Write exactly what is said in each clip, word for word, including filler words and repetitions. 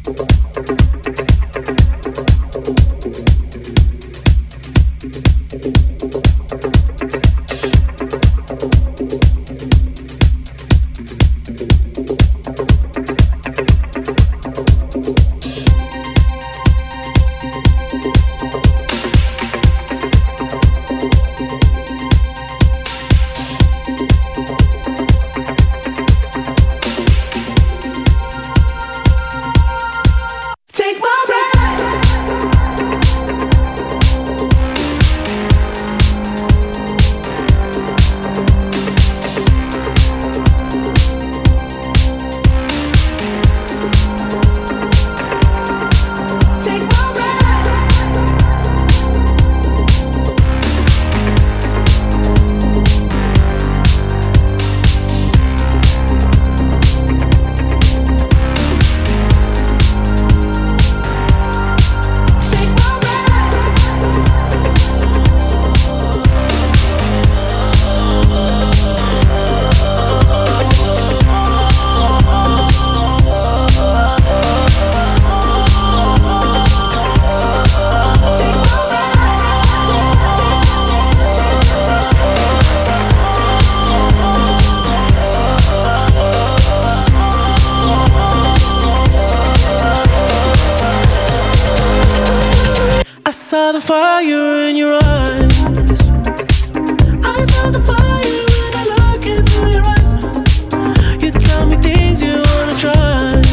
saw the fire in your eyes. I saw the fire when I look into your eyes. You tell me things you wanna try.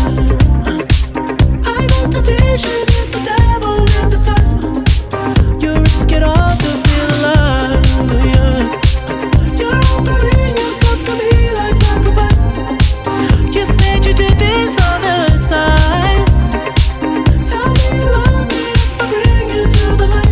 I know temptation is the devil in disguise. You risk it all to feel alive, yeah. You're offering yourself to me like sacrifice. You said you do this all the time. Tell me you love me if I bring you to the light.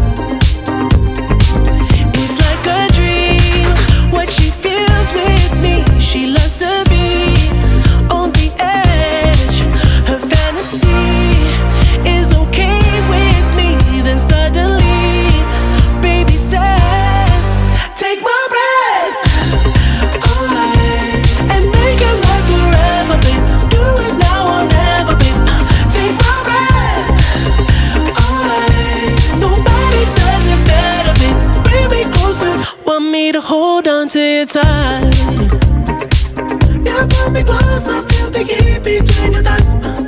It's like a dream, what she feels with me. She loves to be on the edge. Her fantasy is okay with me. Then suddenly, baby says, take my breath away and make it last forever, babe. Do it now or never, babe. Take my breath away. Nobody does it better, babe. Bring me closer, want me to hold on to you tight. Yeah, put me close, I feel the heat between your thighs.